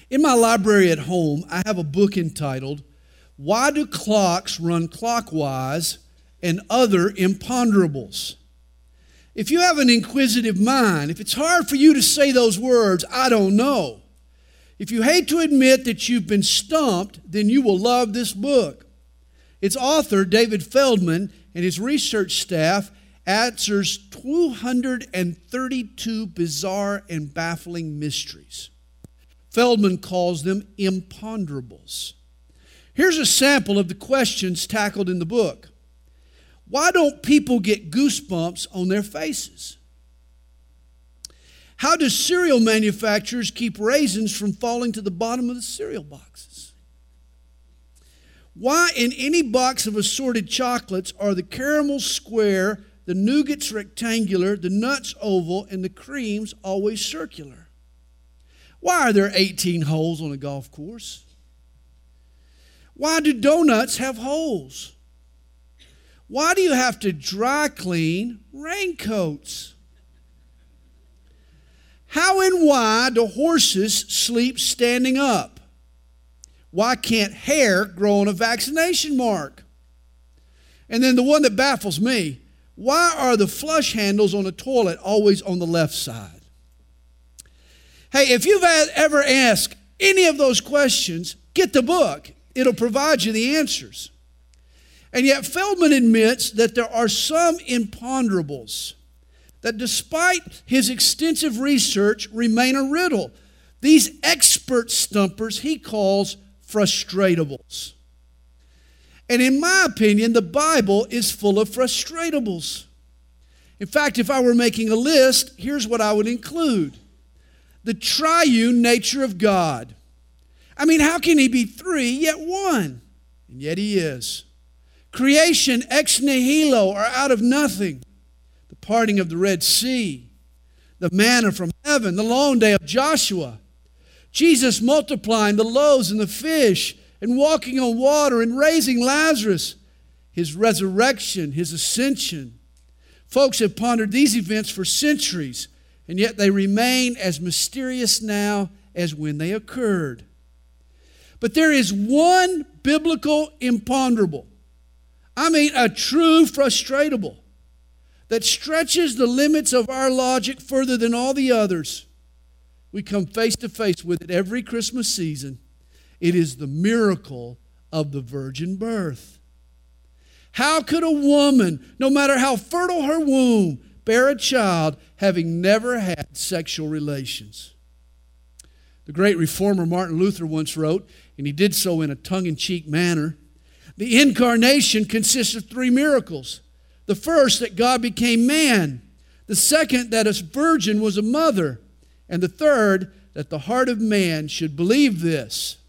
In my library at home, I have a book entitled, Why Do Clocks Run Clockwise and Other Imponderables? If you have an inquisitive mind, if it's hard for you to say those words, I don't know. If you hate to admit that you've been stumped, then you will love this book. Its author, David Feldman, and his research staff answers 232 bizarre and baffling mysteries. Feldman calls them imponderables. Here's a sample of the questions tackled in the book. Why don't people get goosebumps on their faces? How do cereal manufacturers keep raisins from falling to the bottom of the cereal boxes? Why in any box of assorted chocolates are the caramels square, the nougats rectangular, the nuts oval, and the creams always circular? Why are there 18 holes on a golf course? Why do donuts have holes? Why do you have to dry clean raincoats? How and why do horses sleep standing up? Why can't hair grow on a vaccination mark? And then the one that baffles me, why are the flush handles on a toilet always on the left side? Hey, if you've ever asked any of those questions, get the book. It'll provide you the answers. And yet Feldman admits that there are some imponderables that despite his extensive research remain a riddle. These expert stumpers he calls frustratables. And in my opinion, the Bible is full of frustratables. In fact, if I were making a list, here's what I would include. The triune nature of God. I mean, how can he be three yet one? And yet he is. Creation ex nihilo, or out of nothing. The parting of the Red Sea. The manna from heaven. The long day of Joshua. Jesus multiplying the loaves and the fish and walking on water and raising Lazarus. His resurrection, his ascension. Folks have pondered these events for centuries, and yet they remain as mysterious now as when they occurred. But there is one biblical imponderable. I mean, a true frustratable that stretches the limits of our logic further than all the others. We come face to face with it every Christmas season. It is the miracle of the virgin birth. How could a woman, no matter how fertile her womb, bear a child having never had sexual relations? The great reformer Martin Luther once wrote, and he did so in a tongue-in-cheek manner, the incarnation consists of three miracles. The first, that God became man. The second, that a virgin was a mother. And the third, that the heart of man should believe this.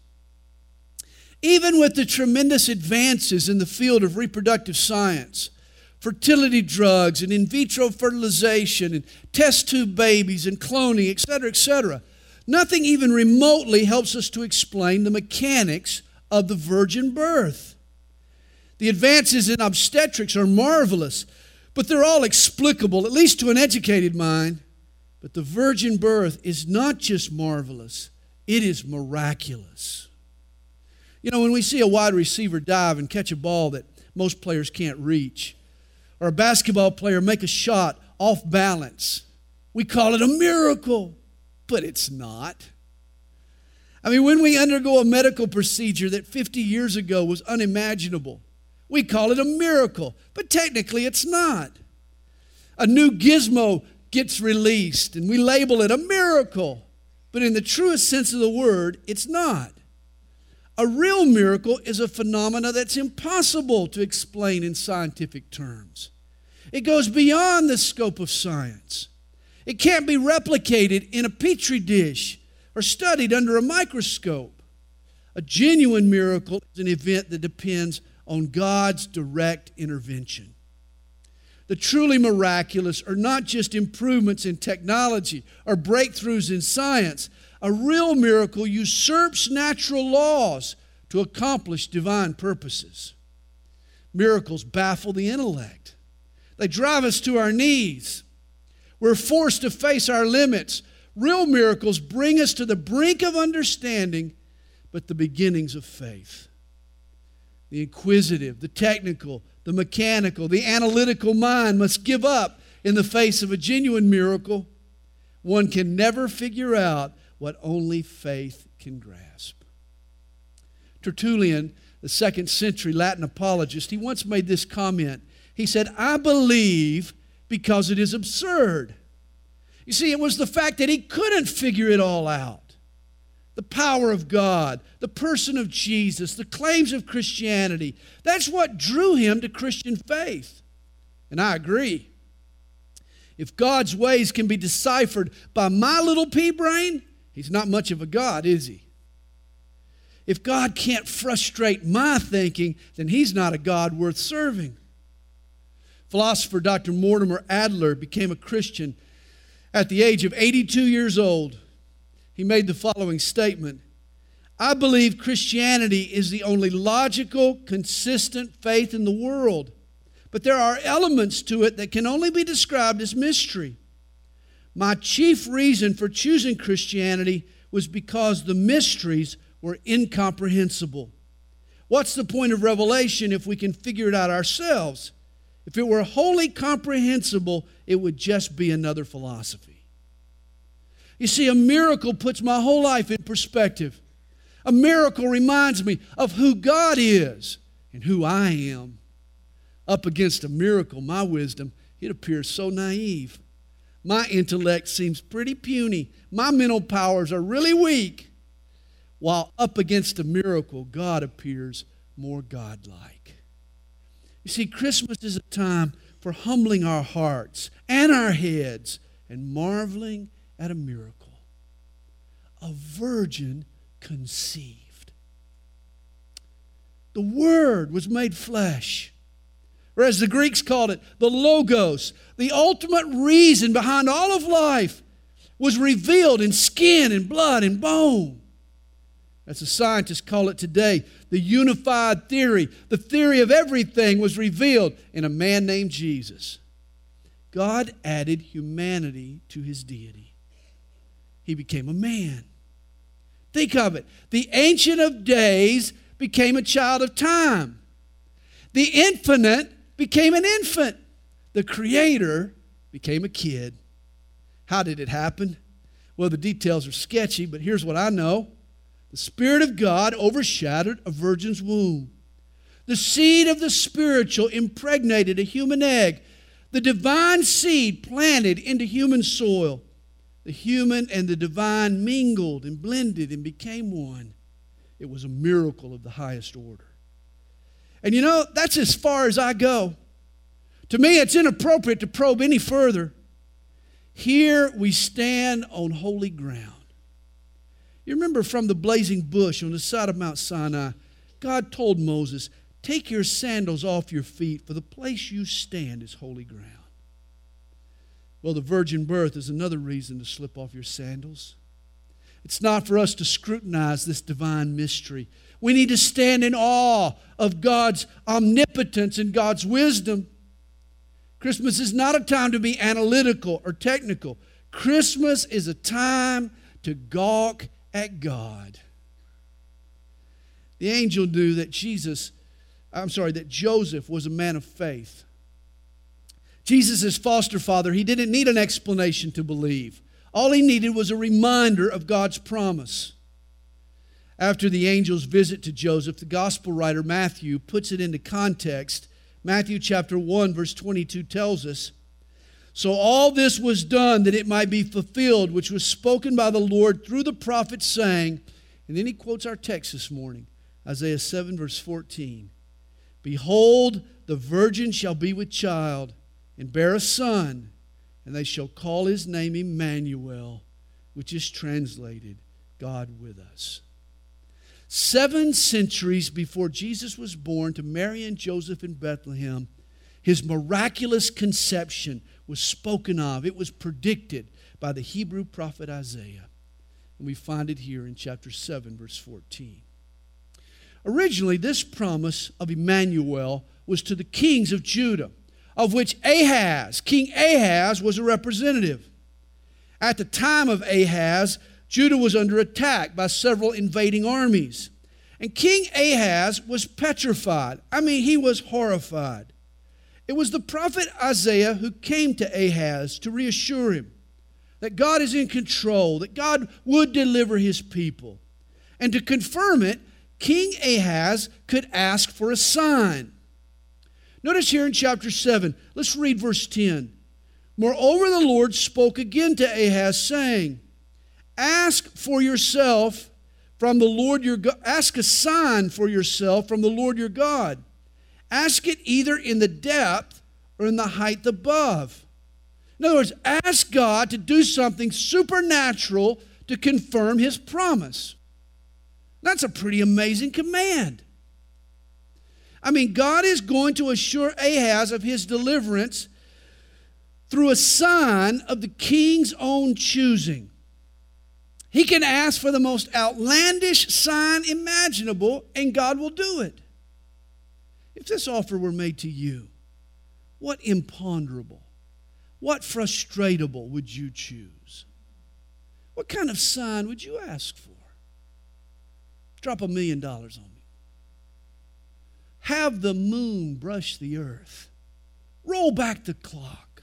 Even with the tremendous advances in the field of reproductive science, fertility drugs and in vitro fertilization and test tube babies and cloning, etc., nothing even remotely helps us to explain the mechanics of the virgin birth. The advances in obstetrics are marvelous, but they're all explicable, at least to an educated mind. But the virgin birth is not just marvelous, it is miraculous. You know, when we see a wide receiver dive and catch a ball that most players can't reach, or a basketball player make a shot off balance, we call it a miracle, but it's not. I mean, when we undergo a medical procedure that 50 years ago was unimaginable, we call it a miracle, but technically it's not. A new gizmo gets released and we label it a miracle, but in the truest sense of the word, it's not. A real miracle is a phenomena that's impossible to explain in scientific terms. It goes beyond the scope of science. It can't be replicated in a petri dish or studied under a microscope. A genuine miracle is an event that depends on God's direct intervention. The truly miraculous are not just improvements in technology or breakthroughs in science. A real miracle usurps natural laws to accomplish divine purposes. Miracles baffle the intellect. They drive us to our knees. We're forced to face our limits, Real miracles bring us to the brink of understanding, but the beginnings of faith. The inquisitive, the technical, the mechanical, the analytical mind must give up in the face of a genuine miracle. One can never figure out what only faith can grasp. Tertullian, the 2nd century Latin apologist, he once made this comment. He said, "I believe because it is absurd." You see, it was the fact that he couldn't figure it all out. The power of God, the person of Jesus, the claims of Christianity, that's what drew him to Christian faith. And I agree. If God's ways can be deciphered by my little pea brain, He's not much of a God, is He? If God can't frustrate my thinking, then He's not a God worth serving. Philosopher Dr. Mortimer Adler became a Christian at the age of 82 years old. He made the following statement: "I believe Christianity is the only logical, consistent faith in the world. But there are elements to it that can only be described as mystery. My chief reason for choosing Christianity was because the mysteries were incomprehensible. What's the point of revelation if we can figure it out ourselves? If it were wholly comprehensible, it would just be another philosophy." You see, a miracle puts my whole life in perspective. A miracle reminds me of who God is and who I am. Up against a miracle, my wisdom, it appears so naive. My intellect seems pretty puny. My mental powers are really weak. While up against a miracle, God appears more godlike. You see, Christmas is a time for humbling our hearts and our heads and marveling at a miracle. A virgin conceived. The Word was made flesh. Or as the Greeks called it, the Logos, the ultimate reason behind all of life, was revealed in skin and blood and bone. As the scientists call it today, the unified theory, the theory of everything, was revealed in a man named Jesus. God added humanity to His deity. He became a man. Think of it. The Ancient of Days became a child of time. The infinite became an infant. The Creator became a kid. How did it happen? Well, the details are sketchy, but here's what I know. The Spirit of God overshadowed a virgin's womb. The seed of the spiritual impregnated a human egg. The divine seed planted into human soil. The human and the divine mingled and blended and became one. It was a miracle of the highest order. And you know, that's as far as I go. To me, it's inappropriate to probe any further. Here we stand on holy ground. You remember from the blazing bush on the side of Mount Sinai, God told Moses, "Take your sandals off your feet, for the place you stand is holy ground." Well, the virgin birth is another reason to slip off your sandals. It's not for us to scrutinize this divine mystery. We need to stand in awe of God's omnipotence and God's wisdom. Christmas is not a time to be analytical or technical. Christmas is a time to gawk at God. The angel knew that Joseph was a man of faith. Jesus' foster father, he didn't need an explanation to believe. All he needed was a reminder of God's promise. After the angel's visit to Joseph, the gospel writer Matthew puts it into context. Matthew chapter 1 verse 22 tells us, "So all this was done that it might be fulfilled, which was spoken by the Lord through the prophet, saying," and then he quotes our text this morning, Isaiah 7 verse 14, "Behold, the virgin shall be with child and bear a son, and they shall call his name Emmanuel," which is translated, God with us. 7 centuries before Jesus was born to Mary and Joseph in Bethlehem, His miraculous conception was spoken of. It was predicted by the Hebrew prophet Isaiah. And we find it here in chapter 7, verse 14. Originally, this promise of Emmanuel was to the kings of Judah, of which King Ahaz was a representative. At the time of Ahaz, Judah was under attack by several invading armies. And King Ahaz was petrified. He was horrified. It was the prophet Isaiah who came to Ahaz to reassure him that God is in control, that God would deliver his people. And to confirm it, King Ahaz could ask for a sign. Notice here in chapter 7, let's read verse 10. Moreover, the Lord spoke again to Ahaz, saying, Ask for yourself from the Lord your God. Ask a sign for yourself from the Lord your God. Ask it either in the depth or in the height above. In other words, ask God to do something supernatural to confirm his promise. That's a pretty amazing command. God is going to assure Ahaz of his deliverance through a sign of the king's own choosing. He can ask for the most outlandish sign imaginable, and God will do it. If this offer were made to you, what imponderable, what frustratable would you choose? What kind of sign would you ask for? Drop $1 million on me. Have the moon brush the earth. Roll back the clock.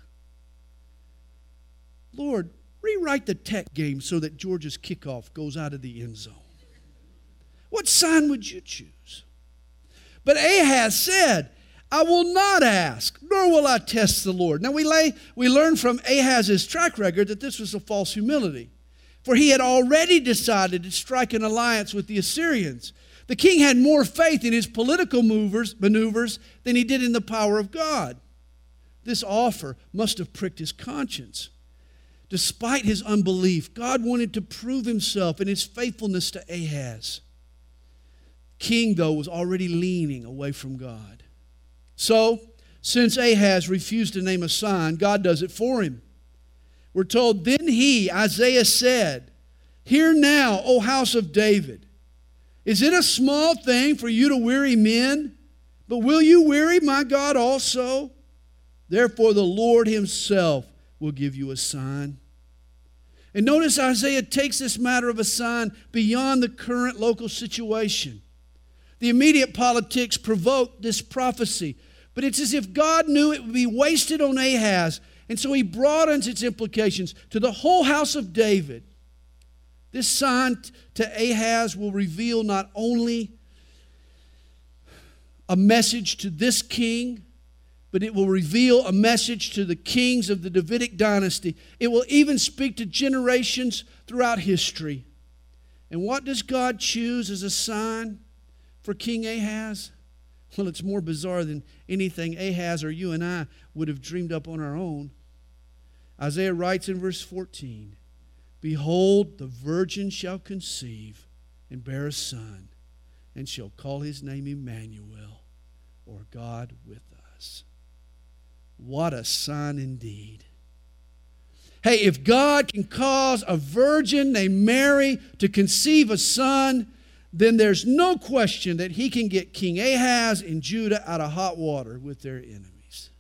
Lord, rewrite the tech game so that Georgia's kickoff goes out of the end zone. What sign would you choose? But Ahaz said, I will not ask, nor will I test the Lord. Now we learn from Ahaz's track record that this was a false humility. For he had already decided to strike an alliance with the Assyrians. The king had more faith in his political maneuvers than he did in the power of God. This offer must have pricked his conscience. Despite his unbelief, God wanted to prove himself and his faithfulness to Ahaz. King, though, was already leaning away from God. So, since Ahaz refused to name a sign, God does it for him. We're told, then he, Isaiah, said, Hear now, O house of David. Is it a small thing for you to weary men? But will you weary my God also? Therefore the Lord himself will give you a sign. And notice Isaiah takes this matter of a sign beyond the current local situation. The immediate politics provoked this prophecy, but it's as if God knew it would be wasted on Ahaz, and so he broadens its implications to the whole house of David. This sign to Ahaz will reveal not only a message to this king, but it will reveal a message to the kings of the Davidic dynasty. It will even speak to generations throughout history. And what does God choose as a sign for King Ahaz? Well, it's more bizarre than anything Ahaz or you and I would have dreamed up on our own. Isaiah writes in verse 14, Behold, the virgin shall conceive and bear a son, and shall call his name Emmanuel, or God with us. What a sign indeed. Hey, if God can cause a virgin named Mary to conceive a son, then there's no question that he can get King Ahaz and Judah out of hot water with their enemies.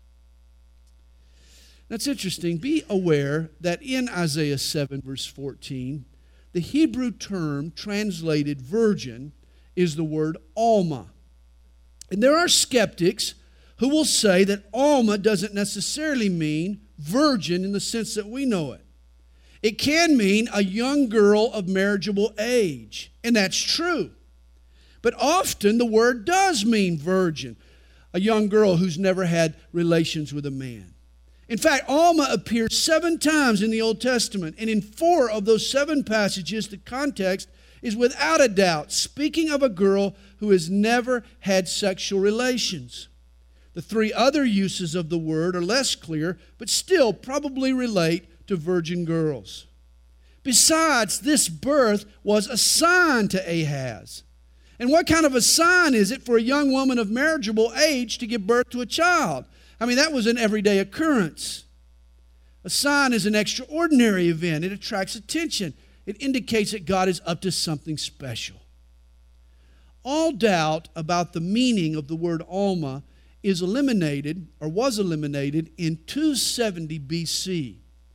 That's interesting. Be aware that in Isaiah 7, verse 14, the Hebrew term translated virgin is the word Alma. And there are skeptics who will say that Alma doesn't necessarily mean virgin in the sense that we know it. It can mean a young girl of marriageable age, and that's true. But often the word does mean virgin, a young girl who's never had relations with a man. In fact, Alma appears 7 times in the Old Testament, and in 4 of those 7 passages, the context is without a doubt speaking of a girl who has never had sexual relations. The 3 other uses of the word are less clear, but still probably relate to virgin girls. Besides, this birth was a sign to Ahaz. And what kind of a sign is it for a young woman of marriageable age to give birth to a child? That was an everyday occurrence. A sign is an extraordinary event. It attracts attention. It indicates that God is up to something special. All doubt about the meaning of the word Alma is eliminated, or was eliminated, in 270 BC,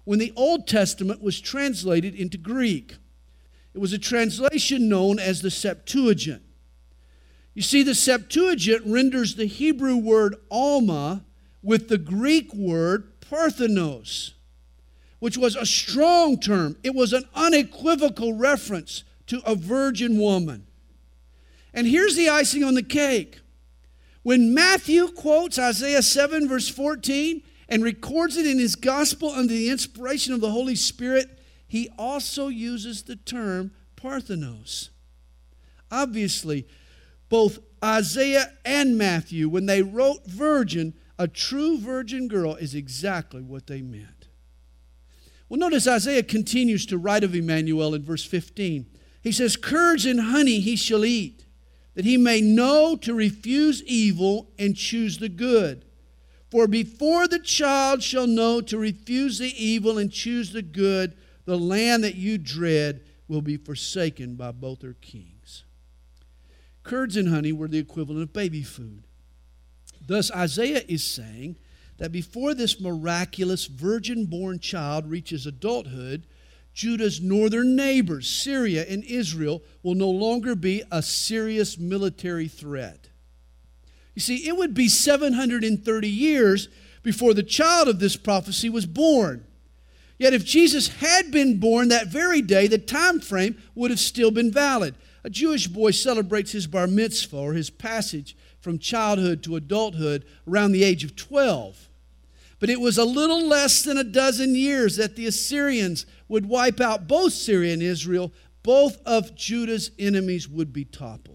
when the Old Testament was translated into Greek. It was a translation known as the Septuagint. You see, the Septuagint renders the Hebrew word alma with the Greek word parthenos, which was a strong term. It was an unequivocal reference to a virgin woman. And here's the icing on the cake. When Matthew quotes Isaiah 7 verse 14 and records it in his gospel under the inspiration of the Holy Spirit, he also uses the term parthenos. Obviously, both Isaiah and Matthew, when they wrote virgin, a true virgin girl is exactly what they meant. Well, notice Isaiah continues to write of Emmanuel in verse 15. He says, curds and honey he shall eat, that he may know to refuse evil and choose the good. For before the child shall know to refuse the evil and choose the good, the land that you dread will be forsaken by both her kings. Curds and honey were the equivalent of baby food. Thus, Isaiah is saying that before this miraculous virgin-born child reaches adulthood, Judah's northern neighbors, Syria and Israel, will no longer be a serious military threat. You see, it would be 730 years before the child of this prophecy was born. Yet if Jesus had been born that very day, the time frame would have still been valid. A Jewish boy celebrates his bar mitzvah, or his passage from childhood to adulthood, around the age of 12. But it was a little less than a dozen years that the Assyrians would wipe out both Syria and Israel. Both of Judah's enemies would be toppled.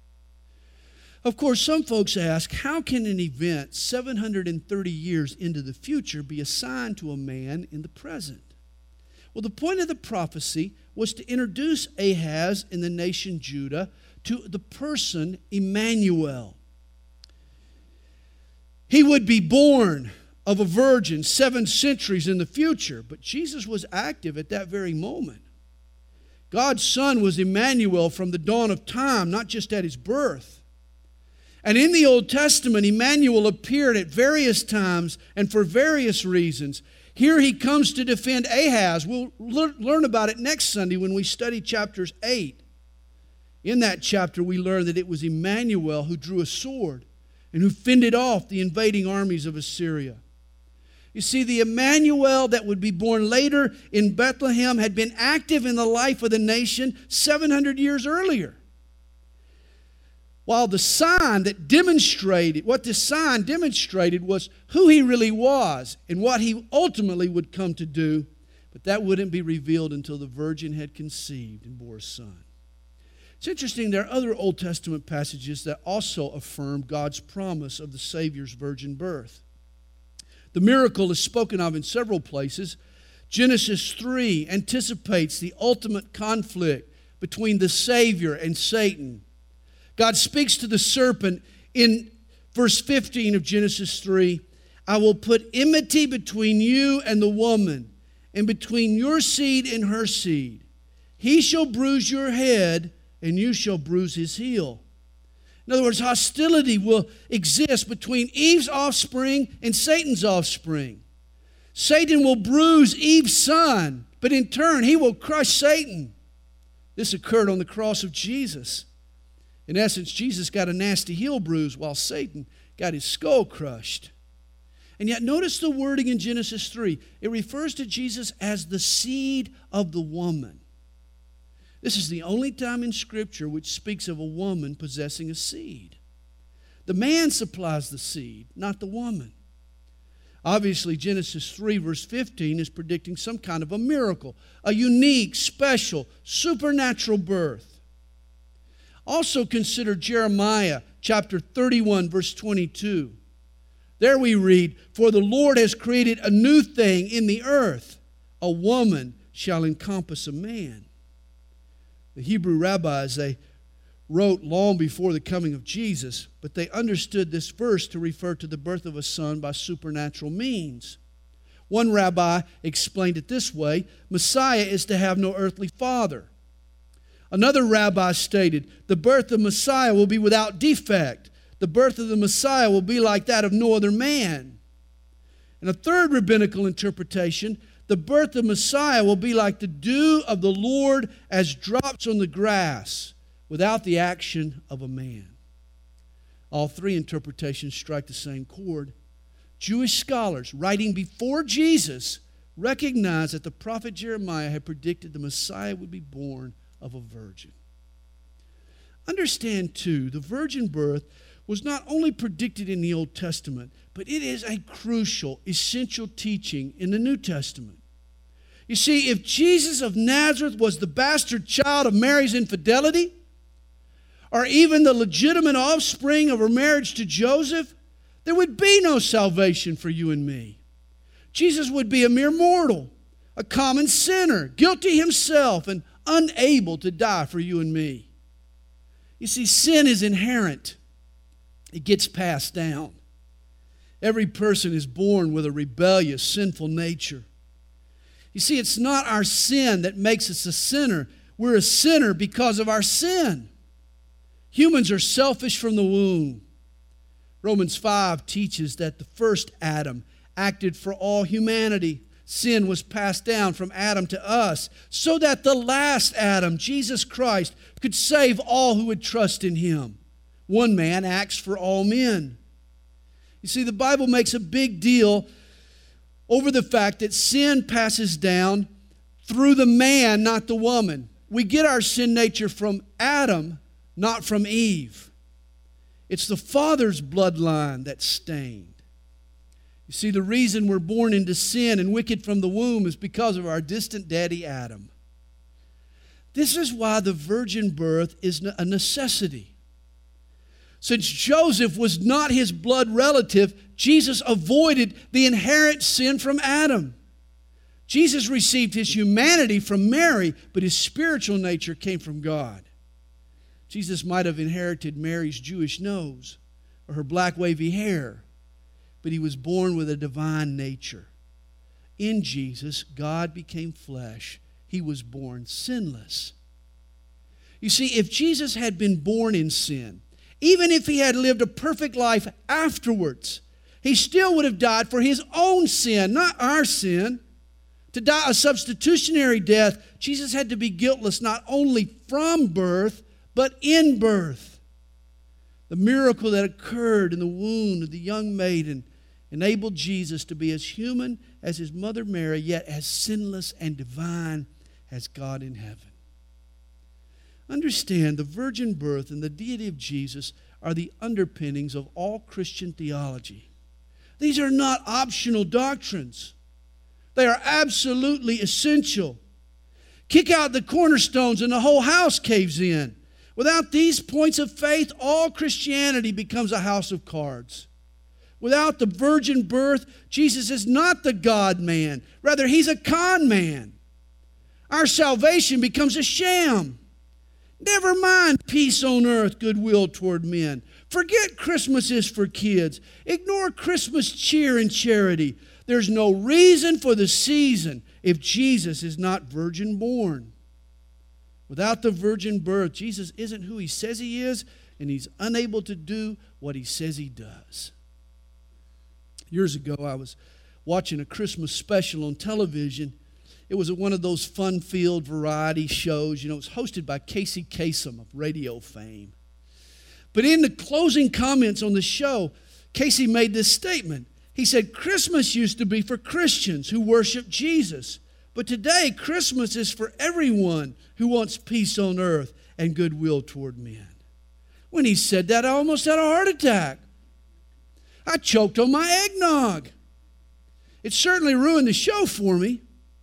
Of course, some folks ask, how can an event 730 years into the future be assigned to a man in the present? Well, the point of the prophecy was to introduce Ahaz and the nation Judah to the person Emmanuel. He would be born of a virgin 7 centuries in the future, but Jesus was active at that very moment. God's Son was Emmanuel from the dawn of time, not just at his birth. And in the Old Testament, Emmanuel appeared at various times and for various reasons. Here he comes to defend Ahaz. We'll learn about it next Sunday when we study chapters 8. In that chapter, we learn that it was Emmanuel who drew a sword and who fended off the invading armies of Assyria. You see, the Emmanuel that would be born later in Bethlehem had been active in the life of the nation 700 years earlier. While the sign that demonstrated, what this sign demonstrated was who he really was and what he ultimately would come to do, but that wouldn't be revealed until the virgin had conceived and bore a son. It's interesting, there are other Old Testament passages that also affirm God's promise of the Savior's virgin birth. The miracle is spoken of in several places. Genesis 3 anticipates the ultimate conflict between the Savior and Satan. God speaks to the serpent in verse 15 of Genesis 3. I will put enmity between you and the woman, and between your seed and her seed. He shall bruise your head, and you shall bruise his heel. In other words, hostility will exist between Eve's offspring and Satan's offspring. Satan will bruise Eve's son, but in turn, he will crush Satan. This occurred on the cross of Jesus. In essence, Jesus got a nasty heel bruise while Satan got his skull crushed. And yet notice the wording in Genesis 3. It refers to Jesus as the seed of the woman. This is the only time in Scripture which speaks of a woman possessing a seed. The man supplies the seed, not the woman. Obviously, Genesis 3 verse 15 is predicting some kind of a miracle, a unique, special, supernatural birth. Also consider Jeremiah chapter 31 verse 22. There we read, for the Lord has created a new thing in the earth. A woman shall encompass a man. The Hebrew rabbis, they wrote long before the coming of Jesus, but they understood this verse to refer to the birth of a son by supernatural means. One rabbi explained it this way, Messiah is to have no earthly father. Another rabbi stated, the birth of Messiah will be without defect. The birth of the Messiah will be like that of no other man. And a third rabbinical interpretation, the birth of Messiah will be like the dew of the Lord as drops on the grass, without the action of a man. All three interpretations strike the same chord. Jewish scholars writing before Jesus recognized that the prophet Jeremiah had predicted the Messiah would be born of a virgin. Understand, too, the virgin birth was not only predicted in the Old Testament, but it is a crucial, essential teaching in the New Testament. You see, if Jesus of Nazareth was the bastard child of Mary's infidelity, or even the legitimate offspring of her marriage to Joseph, there would be no salvation for you and me. Jesus would be a mere mortal, a common sinner, guilty himself and unable to die for you and me. You see, sin is inherent. It gets passed down. Every person is born with a rebellious, sinful nature. You see, it's not our sin that makes us a sinner. We're a sinner because of our sin. Humans are selfish from the womb. Romans 5 teaches that the first Adam acted for all humanity. Sin was passed down from Adam to us so that the last Adam, Jesus Christ, could save all who would trust in him. One man acts for all men. You see, the Bible makes a big deal over the fact that sin passes down through the man, not the woman. We get our sin nature from Adam, not from Eve. It's the father's bloodline that's stained. You see, the reason we're born into sin and wicked from the womb is because of our distant daddy Adam. This is why the virgin birth is a necessity. Since Joseph was not his blood relative, Jesus avoided the inherent sin from Adam. Jesus received his humanity from Mary, but his spiritual nature came from God. Jesus might have inherited Mary's Jewish nose or her black wavy hair, but he was born with a divine nature. In Jesus, God became flesh. He was born sinless. You see, if Jesus had been born in sin, even if he had lived a perfect life afterwards, he still would have died for his own sin, not our sin. To die a substitutionary death, Jesus had to be guiltless not only from birth, but in birth. The miracle that occurred in the womb of the young maiden enabled Jesus to be as human as his mother Mary, yet as sinless and divine as God in heaven. Understand, the virgin birth and the deity of Jesus are the underpinnings of all Christian theology. These are not optional doctrines. They are absolutely essential. Kick out the cornerstones and the whole house caves in. Without these points of faith, all Christianity becomes a house of cards. Without the virgin birth, Jesus is not the God-man. Rather, he's a con man. Our salvation becomes a sham. Never mind peace on earth, goodwill toward men. Forget Christmas is for kids. Ignore Christmas cheer and charity. There's no reason for the season if Jesus is not virgin born. Without the virgin birth, Jesus isn't who he says he is, and he's unable to do what he says he does. Years ago, I was watching a Christmas special on television. It was one of those fun-filled variety shows. You know, it was hosted by Casey Kasem of radio fame. But in the closing comments on the show, Casey made this statement. He said, Christmas used to be for Christians who worship Jesus. But today, Christmas is for everyone who wants peace on earth and goodwill toward men. When he said that, I almost had a heart attack. I choked on my eggnog. It certainly ruined the show for me.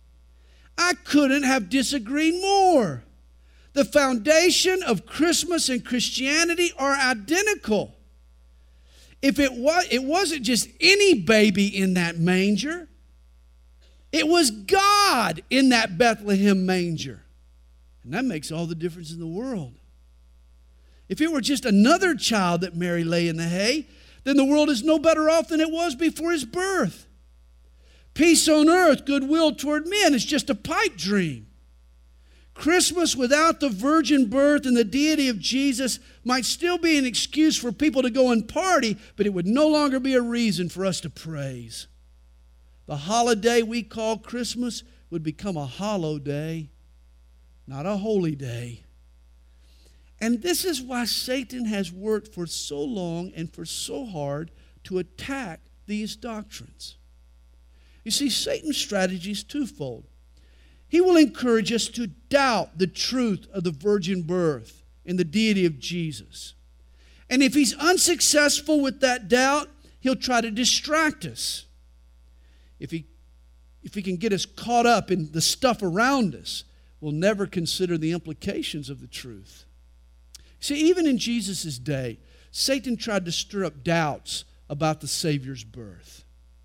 I couldn't have disagreed more. The foundation of Christmas and Christianity are identical. If it wasn't just any baby in that manger. It was God in that Bethlehem manger. And that makes all the difference in the world. If it were just another child that Mary lay in the hay, then the world is no better off than it was before his birth. Peace on earth, goodwill toward men is just a pipe dream. Christmas without the virgin birth and the deity of Jesus might still be an excuse for people to go and party, but it would no longer be a reason for us to praise. the holiday we call Christmas would become a hollow day, not a holy day. And this is why Satan has worked for so long and for so hard to attack these doctrines. You see, Satan's strategy is twofold. He will encourage us to doubt the truth of the virgin birth and the deity of Jesus. And if he's unsuccessful with that doubt, he'll try to distract us. If he can get us caught up in the stuff around us, we'll never consider the implications of the truth. See, even in Jesus' day, Satan tried to stir up doubts about the Savior's birth.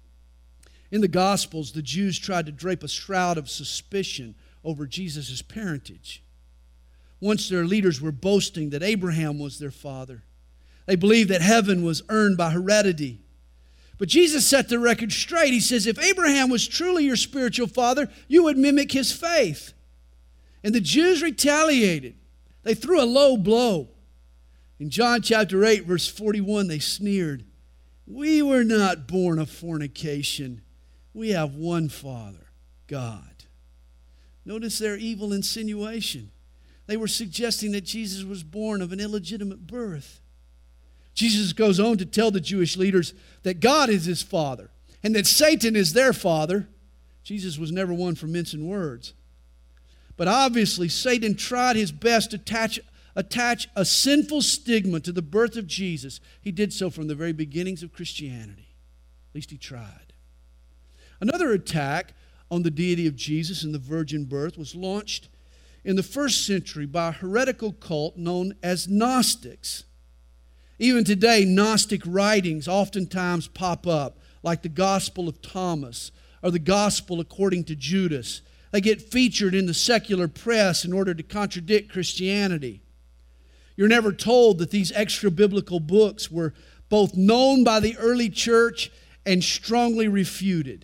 In the Gospels, the Jews tried to drape a shroud of suspicion over Jesus' parentage. Once their leaders were boasting that Abraham was their father. They believed that heaven was earned by heredity. But Jesus set the record straight. He says, if Abraham was truly your spiritual father, you would mimic his faith. And the Jews retaliated. They threw a low blow. In John chapter 8, verse 41, they sneered, "We were not born of fornication. We have one Father, God." Notice their evil insinuation. They were suggesting that Jesus was born of an illegitimate birth. Jesus goes on to tell the Jewish leaders that God is his father and that Satan is their father. Jesus was never one for mincing words. But obviously, Satan tried his best to attach a sinful stigma to the birth of Jesus. He did so from the very beginnings of Christianity. At least he tried. Another attack on the deity of Jesus and the virgin birth was launched in the first century by a heretical cult known as Gnostics. Even today, Gnostic writings oftentimes pop up, like the Gospel of Thomas or the Gospel according to Judas. They get featured in the secular press in order to contradict Christianity. You're never told that these extra-biblical books were both known by the early church and strongly refuted.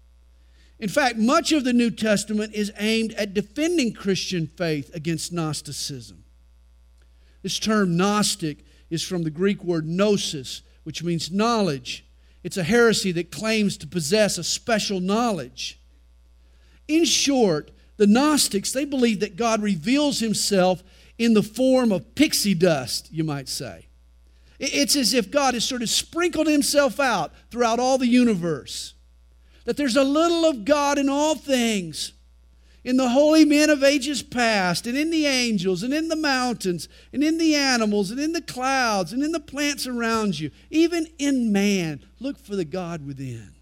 In fact, much of the New Testament is aimed at defending Christian faith against Gnosticism. This term Gnostic is from the Greek word gnosis, which means knowledge. It's a heresy that claims to possess a special knowledge. In short, the Gnostics, they believe that God reveals himself in the form of pixie dust, you might say. It's as if God has sort of sprinkled himself out throughout all the universe. That there's a little of God in all things. In the holy men of ages past, and in the angels, and in the mountains, and in the animals, and in the clouds, and in the plants around you. Even in man, look for the God within.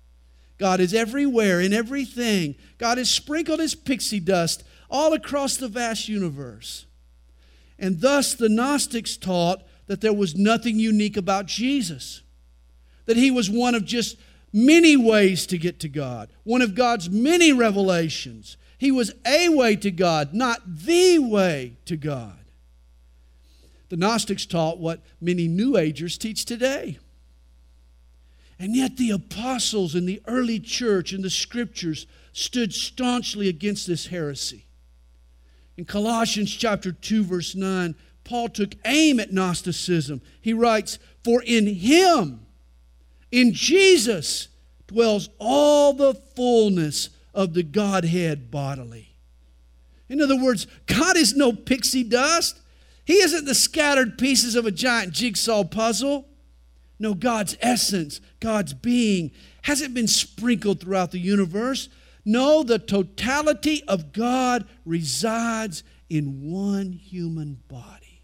God is everywhere, in everything. God has sprinkled his pixie dust all across the vast universe. And thus the Gnostics taught that there was nothing unique about Jesus. That he was one of just many ways to get to God. One of God's many revelations. He was a way to God, not the way to God. The Gnostics taught what many New Agers teach today. And yet the apostles in the early church and the scriptures stood staunchly against this heresy. In Colossians chapter 2, verse 9, Paul took aim at Gnosticism. He writes, "For in him, in Jesus, dwells all the fullness of the Godhead bodily." In other words, God is no pixie dust. He isn't the scattered pieces of a giant jigsaw puzzle. No, God's essence, God's being, hasn't been sprinkled throughout the universe. No, the totality of God resides in one human body.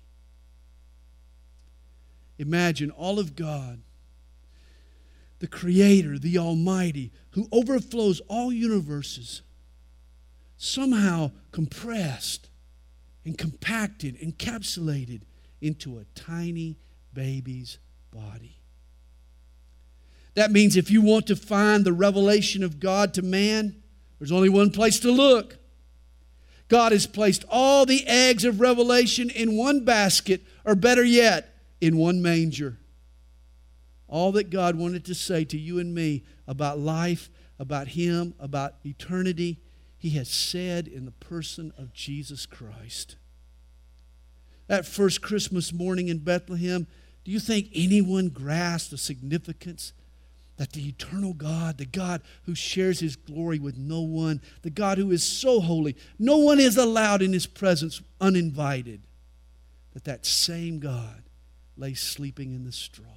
Imagine all of God, the Creator, the Almighty, who overflows all universes, somehow compressed and compacted, encapsulated into a tiny baby's body. That means if you want to find the revelation of God to man, there's only one place to look. God has placed all the eggs of revelation in one basket, or better yet, in one manger. All that God wanted to say to you and me about life, about Him, about eternity, He has said in the person of Jesus Christ. That first Christmas morning in Bethlehem, do you think anyone grasped the significance that the eternal God, the God who shares His glory with no one, the God who is so holy, no one is allowed in His presence uninvited, that same God lay sleeping in the straw.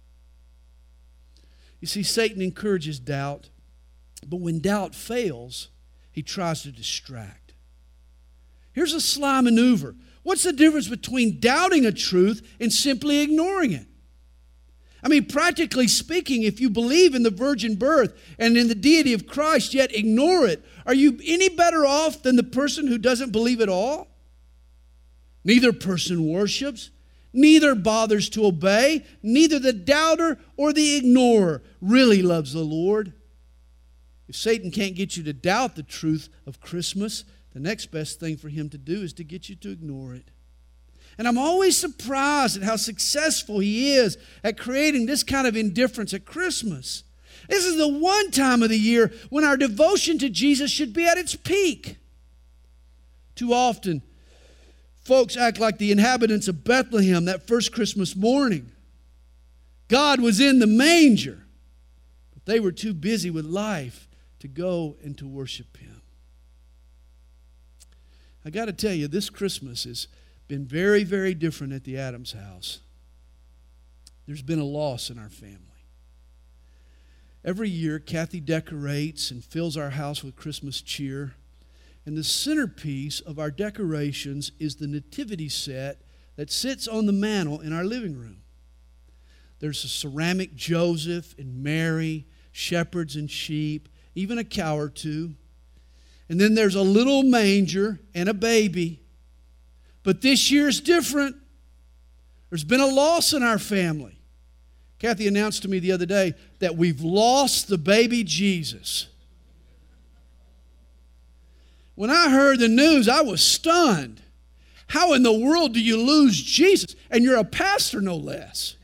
You see, Satan encourages doubt, but when doubt fails, he tries to distract. Here's a sly maneuver. What's the difference between doubting a truth and simply ignoring it? I mean, practically speaking, if you believe in the virgin birth and in the deity of Christ, yet ignore it, are you any better off than the person who doesn't believe at all? Neither person worships, neither bothers to obey, neither the doubter or the ignorer really loves the Lord. If Satan can't get you to doubt the truth of Christmas, the next best thing for him to do is to get you to ignore it. And I'm always surprised at how successful he is at creating this kind of indifference at Christmas. This is the one time of the year when our devotion to Jesus should be at its peak. Too often, folks act like the inhabitants of Bethlehem that first Christmas morning. God was in the manger, but they were too busy with life to go and to worship Him. I got to tell you, this Christmas has been very, very different at the Adams house. There's been a loss in our family. Every year, Kathy decorates and fills our house with Christmas cheer. And the centerpiece of our decorations is the nativity set that sits on the mantle in our living room. There's a ceramic Joseph and Mary, shepherds and sheep, even a cow or two. And then there's a little manger and a baby. But this year's different. There's been a loss in our family. Kathy announced to me the other day that we've lost the baby Jesus. When I heard the news, I was stunned. How in the world do you lose Jesus? And you're a pastor, no less.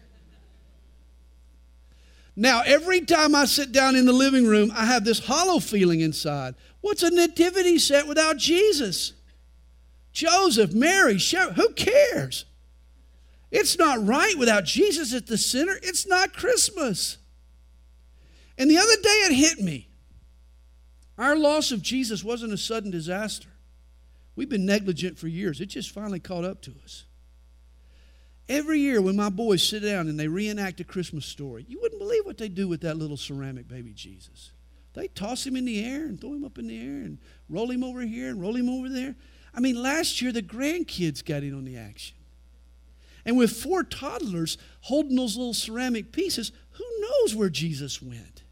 Now, every time I sit down in the living room, I have this hollow feeling inside. What's a nativity set without Jesus? Joseph, Mary, who cares? It's not right without Jesus at the center. It's not Christmas. And the other day it hit me. Our loss of Jesus wasn't a sudden disaster. We've been negligent for years. It just finally caught up to us. Every year when my boys sit down and they reenact a Christmas story, you wouldn't believe what they do with that little ceramic baby Jesus. They toss him in the air and throw him up in the air and roll him over here and roll him over there. I mean, last year the grandkids got in on the action. And with 4 toddlers holding those little ceramic pieces, who knows where Jesus went?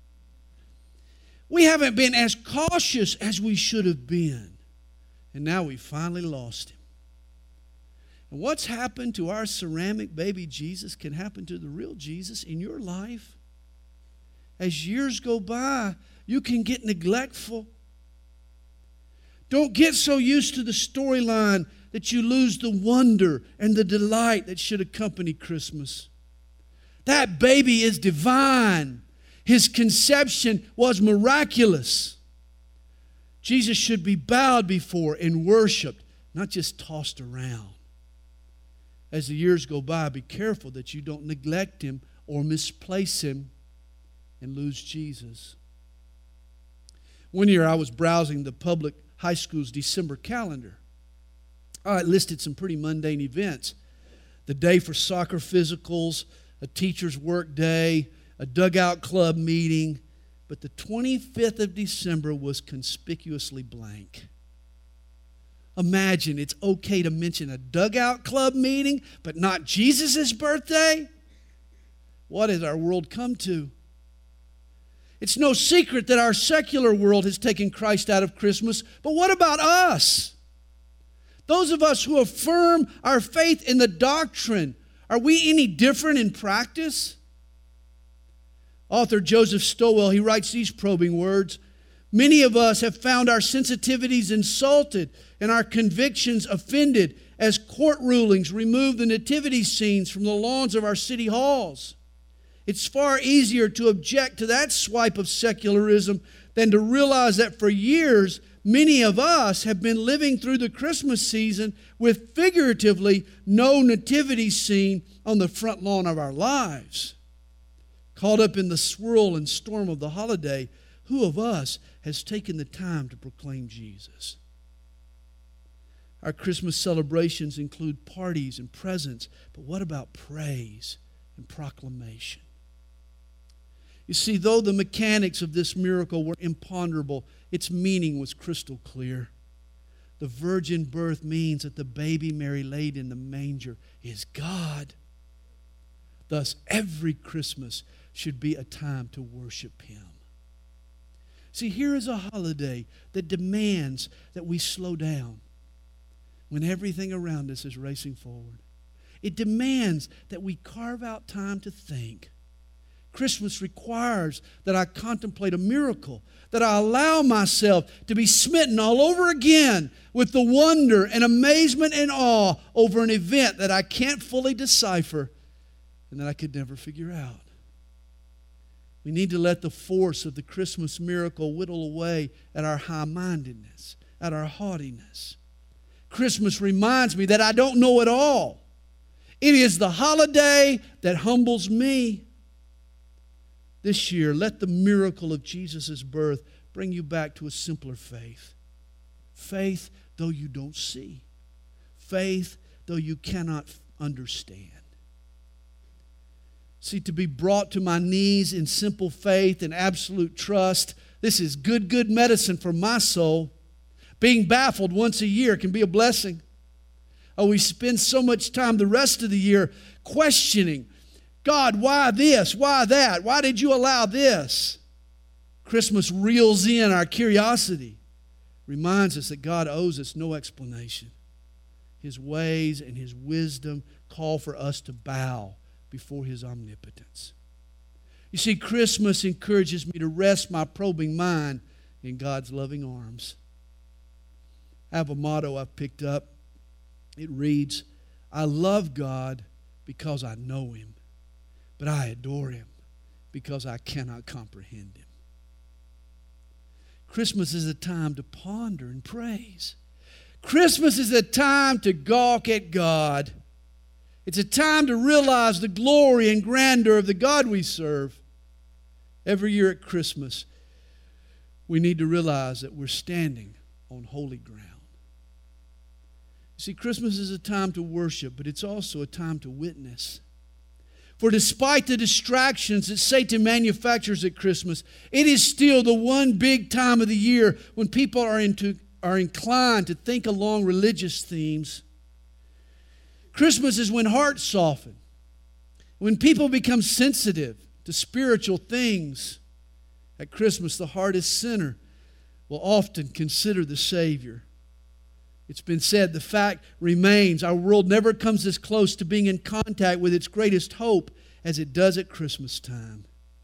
We haven't been as cautious as we should have been. And now we finally lost him. And what's happened to our ceramic baby Jesus can happen to the real Jesus in your life. As years go by, you can get neglectful. Don't get so used to the storyline that you lose the wonder and the delight that should accompany Christmas. That baby is divine. His conception was miraculous. Jesus should be bowed before and worshiped, not just tossed around. As the years go by, be careful that you don't neglect him or misplace him and lose Jesus. One year I was browsing the public high school's December calendar. It listed some pretty mundane events. The day for soccer physicals, a teacher's work day, a dugout club meeting. But the 25th of December was conspicuously blank. Imagine it's okay to mention a dugout club meeting, but not Jesus' birthday? What has our world come to? It's no secret that our secular world has taken Christ out of Christmas, but what about us? Those of us who affirm our faith in the doctrine, are we any different in practice? Author Joseph Stowell, he writes these probing words. Many of us have found our sensitivities insulted and our convictions offended as court rulings remove the nativity scenes from the lawns of our city halls. It's far easier to object to that swipe of secularism than to realize that for years, many of us have been living through the Christmas season with figuratively no nativity scene on the front lawn of our lives. Caught up in the swirl and storm of the holiday, who of us has taken the time to proclaim Jesus? Our Christmas celebrations include parties and presents, but what about praise and proclamation? You see, though the mechanics of this miracle were imponderable, its meaning was crystal clear. The virgin birth means that the baby Mary laid in the manger is God. Thus, every Christmas should be a time to worship Him. See, here is a holiday that demands that we slow down when everything around us is racing forward. It demands that we carve out time to think. Christmas requires that I contemplate a miracle, that I allow myself to be smitten all over again with the wonder and amazement and awe over an event that I can't fully decipher and that I could never figure out. We need to let the force of the Christmas miracle whittle away at our high-mindedness, at our haughtiness. Christmas reminds me that I don't know it all. It is the holiday that humbles me. This year, let the miracle of Jesus' birth bring you back to a simpler faith. Faith, though you don't see. Faith, though you cannot understand. See, to be brought to my knees in simple faith and absolute trust, this is good medicine for my soul. Being baffled once a year can be a blessing. Oh, we spend so much time the rest of the year questioning, God, why this? Why that? Why did you allow this? Christmas reels in our curiosity, reminds us that God owes us no explanation. His ways and His wisdom call for us to bow before His omnipotence. You see, Christmas encourages me to rest my probing mind in God's loving arms. I have a motto I've picked up. It reads, I love God because I know Him, but I adore Him because I cannot comprehend Him. Christmas is a time to ponder and praise. Christmas is a time to gawk at God. It's a time to realize the glory and grandeur of the God we serve. Every year at Christmas, we need to realize that we're standing on holy ground. You see, Christmas is a time to worship, but it's also a time to witness. For despite the distractions that Satan manufactures at Christmas, it is still the one big time of the year when people are inclined to think along religious themes. Christmas is when hearts soften, when people become sensitive to spiritual things. At Christmas, the hardest sinner will often consider the Savior. It's been said, the fact remains, our world never comes as close to being in contact with its greatest hope as it does at Christmas time.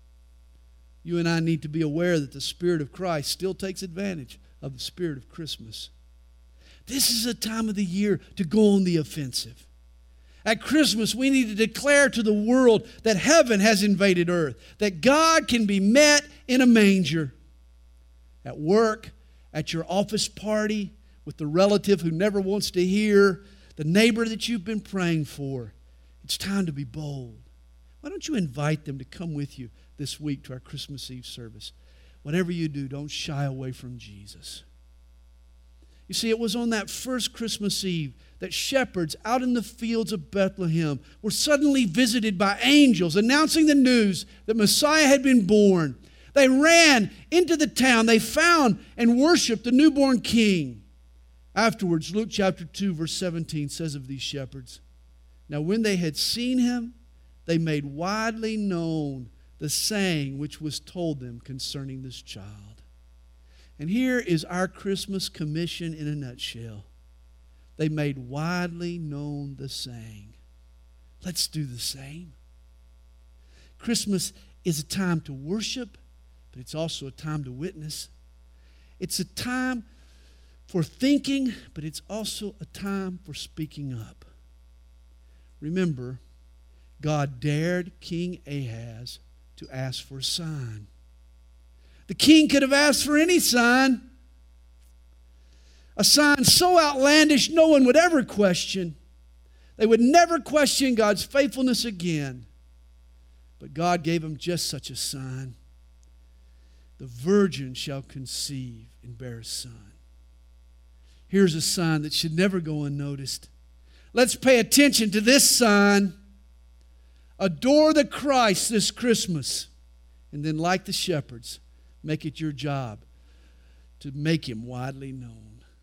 You and I need to be aware that the Spirit of Christ still takes advantage of the spirit of Christmas. This is a time of the year to go on the offensive. At Christmas, we need to declare to the world that heaven has invaded earth, that God can be met in a manger. At work, at your office party, with the relative who never wants to hear, the neighbor that you've been praying for. It's time to be bold. Why don't you invite them to come with you this week to our Christmas Eve service? Whatever you do, don't shy away from Jesus. You see, it was on that first Christmas Eve that shepherds out in the fields of Bethlehem were suddenly visited by angels announcing the news that Messiah had been born. They ran into the town. They found and worshiped the newborn king. Afterwards, Luke chapter 2, verse 17 says of these shepherds, now when they had seen him, they made widely known the saying which was told them concerning this child. And here is our Christmas commission in a nutshell. They made widely known the saying. Let's do the same. Christmas is a time to worship, but it's also a time to witness. It's a time for thinking, but it's also a time for speaking up. Remember, God dared King Ahaz to ask for a sign. The king could have asked for any sign. A sign so outlandish no one would ever question. They would never question God's faithfulness again. But God gave him just such a sign. The virgin shall conceive and bear a son. Here's a sign that should never go unnoticed. Let's pay attention to this sign. Adore the Christ this Christmas. And then, like the shepherds, make it your job to make him widely known.